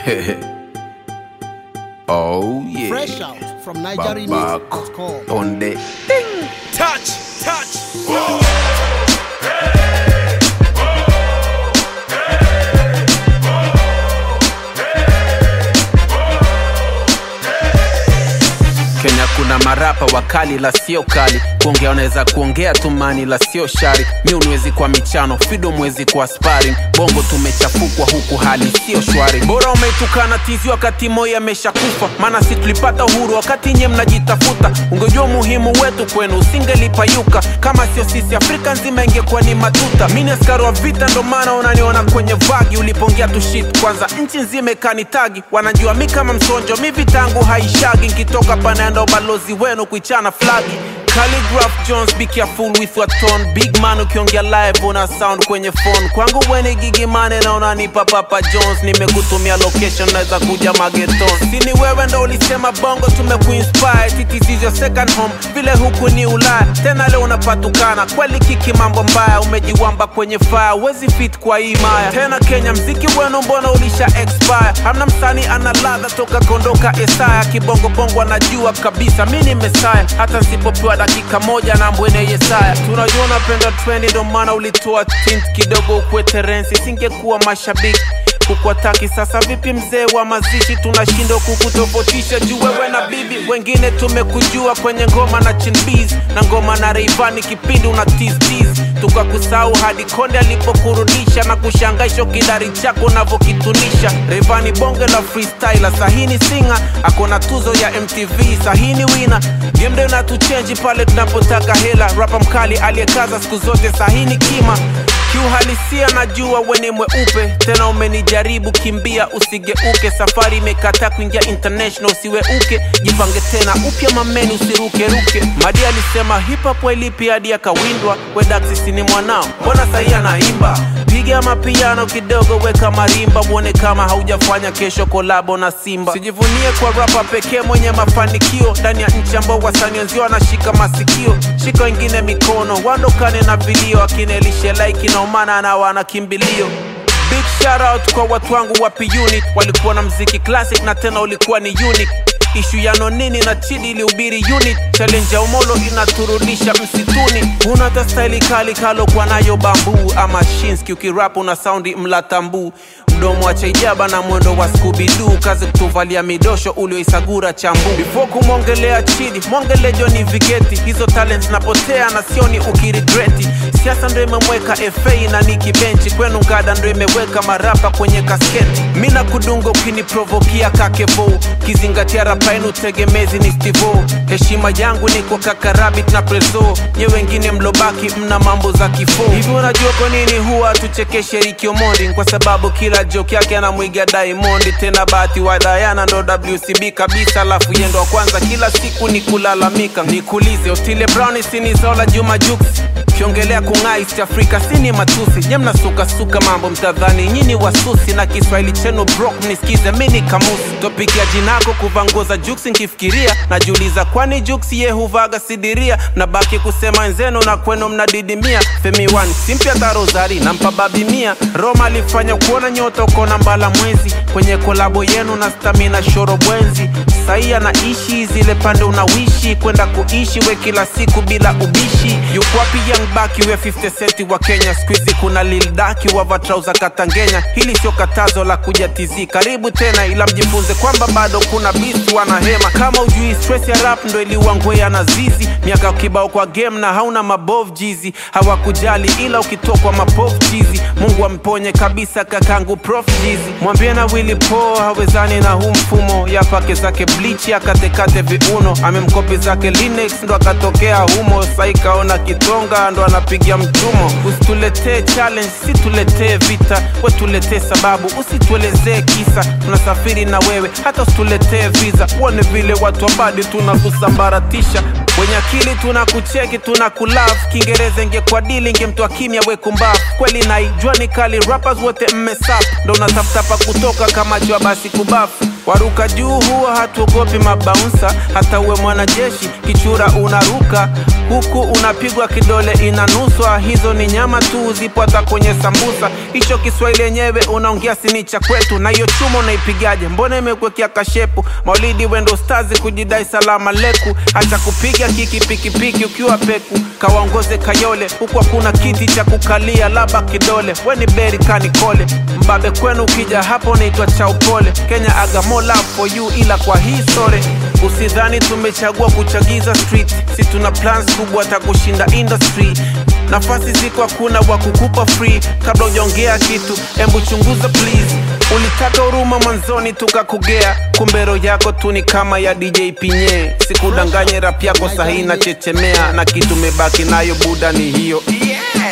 Oh yeah. Fresh out from NigerRemix.com. On the ding, touch. Whoa. Kenya kuna marapa wakali la sio kali. Kuongea unaweza kuongea tumani la sio shari. Unwezi kwa michano, Fido mwezi kwa sparring. Bongo tumechafukwa huku hali sio shwari. Bora umetukana tizi wakati moyo ameshakufa. Maana si tulipata uhuru wakati nye mnajitafuta. Ungejua muhimu wetu kwenu usingelipayuka. Kama sio sisi Afrika nzima ingekuwa ni matuta. Mimi askari wa vita ndo maana unaniona kwenye vagi. Ulipongea tu shit kwanza nchi nzima ikanitagi. Wanajua mi kama msonjo mi vitangu haishagi. Nkitoka panendo balozi wenu kuichana flagi. Calligraph Jones, be careful with your tone. Big man ukiongea live una sound kwenye phone. Kwangu weni gigi mane na unanipa Papa Jones. Nimekutumia location naweza kuja Mageton. Sini wewe ndo ulisema bongo tumekuinspire. It is your second home, vile huku ni Ulaya. Tena leo unapatukana, kweli kiki mambo mbaya. Umejiwamba kwenye fire, wezi fit kwa hii maya. Tena Kenya mziki wenu mbona ulisha expire. Hamna msanii ana ladha toka kondoka Esaya. Kibongo bongo anajua kabisa mimi ni Messiah. Hata nisipopewa dakika moja na mbwene Yesaya. Tunajua unapenda trendi ndo maana ulitoa tint kidogo ukwe terensi. Singekuwa mashabiki kukuataki sasa vipi mzee wa mazishi. Tunashindwa kukutofautisha juu wewe na bibi. Wengine tumekujua kwenye ngoma na Chinbiz na ngoma na Rayvanny kipindi una tease. Tukakusahau hadi Konde alipokurudisha na kushangaisha kidari chako navokitunisha. Rayvanny bonge la freestyler, sahini singer, akona tuzo ya MTV, sahini winner. Game day unatuchange pale tunapotaka hela. Rapa mkali aliyekaza siku zote, sahini kima. Kiuhalisia najua weni mweupe. Tena umenijaribu kimbia usigeuke. Safari imekata kuingia international usiweuke. Jipange tena upya mameni usiruke. Madi alisema hip hop wailipi hadi akawindwa. Wedaxis ni mwanao, mbona sahi anaimba. Piga mapiano kidogo weka marimba. Muone kama haujafanya kesho kolabo na Simba. Sijivunie kwa rapa pekee mwenye mafanikio. Ndani ya nchi ambao wasanii wenzio wanashika masikio. Shika wengine mikono, wandokane na vilio. Akinelishe like na umana na wanakimbilio. Big shout out kwa watu wangu wa P-Unit. Walikuwa na mziki classic na tena ulikuwa ni unique. Ishu ya Nonini na Chidi ilihubiri unit. Challenge ya Umolo inaturudisha msituni. Unata style kali kalo kwa nayo bambu. Ama Shinski ukirap una soundi mlatambu. Mdomo wa Chaijaba na mwendo wa Scooby-Doo. Kazi kutuvalia midosho ulioisagura chambu. Before kumongelea Chidi, mongele Johnny Vigeti. Hizo talents napotea na sioni ukirigreti. Siasa ndo imemweka FA na Niki Benchi. Kwenu ngada ndo imeweka marapa kwenye kasketi. Mina kudungo ukiniprovokia kakevo. Kizingatia rapa inu tegemezi ni Stivo. Heshima yangu ni kwa kaka Rabbit na Prezo. Nye wengine mlobaki mna mambo za kifo. Hivi unajua kwa nini huwa tuchekeshe Ricky Omondi? Kwa sababu kila joke yake anamwiga Diamond. Tena bahati wa Diana ndo WCB kabisa. Alafu yendo wa kwanza kila siku ni kulalamika. Nikulize Otile Brown sini Zola Juma Jux. Kiongelea kunga East Africa sini matusi. Nye mnasuka mambo mtadhani nyini wasusi. Na Kiswahili chenu broke mnisikize mini kamusi. Topic ya jinako kuvangoza Jux nkifikiria. Najuliza kwani Jux ye huvaga sidiria. Nabaki kusema nzeno na kwenu mnadidimia. Femi One simpia tarozari na mpababi mia. Roma alifanya kuona nyota ukona mbala mwezi. Kwenye kolabo yenu na Stamina shoro bwenzi. Saia na ishi zile pande unawishi. Kwenda kuishi we kila siku bila ubishi. Yuko wapi Young Baki we 50 centi wa Kenya. Squeezy kuna Lil Daki wava trauza katangenya. Hili sio katazo la kuja tizi. Karibu tena ila mjifunze kwamba bado kuna beast wana hema. Kama ujui stress ya rap ndo iliwangwea na zizi. Miaka kibao kwa game na hauna mabov jizi. Hawakujali ila ukitokwa mapov jizi. Mungu amponye kabisa kakangu Prof Jizi. Mwambie na Willy Paul hawezani na huu mfumo. Ya pake zake bleach ya katekate viuno. Amemkopi zake Linux ndo akatokea humo. Saikaona kitonga ndo anapigia mtumo. Usituletee challenge, situletee vita. Wetuletee sababu, usituelezee kisa. Tunasafiri na wewe, hata usituletee visa. Uone vile watu wabadi tunakusambaratisha. Wenye akili tunakucheki, tunakulav. Kiingereza inge kwa dili inge mtu wa kimya we kumbavu. Kweli naijua ni kali rappers wote mmesap. Ndo unatafuta pa kutoka kama jua basi kubafu. Waruka juu huwa hatuogopi mabouncer. Hata uwe mwanajeshi kichura unaruka, huku unapigwa kidole inanuswa. Hizo ni nyama tu zipo hata kwenye sambusa. Hicho Kiswahili yenyewe unaongea sini cha kwetu. Na hiyo chuma unaipigaje? Mbona imekuwekea kashepu? Maulidi wendo stazi kujidai salama leku. Acha kupiga kiki pikipiki ukiwa peku. Kawaongoze Kayole huku hakuna kiti cha kukalia laba kidole. Weni beri kanikole mbabe kwenu ukija hapo unaitwa cha upole. Kenya aga more love for you ila kwa hii story. Usidhani tumechagua kuchagiza street. Si tuna plans kubwa hata kushinda industry. Nafasi ziko hakuna wa kukupa free. Kabla hujaongea kitu embu chunguza please. Ulitaka huruma mwanzoni tukakugea. Kumbe roho yako tu ni kama ya DJ Pinye. Sikudanganye rap yako sahi na chechemea. Na kitu mebaki nayo buda ni hiyo.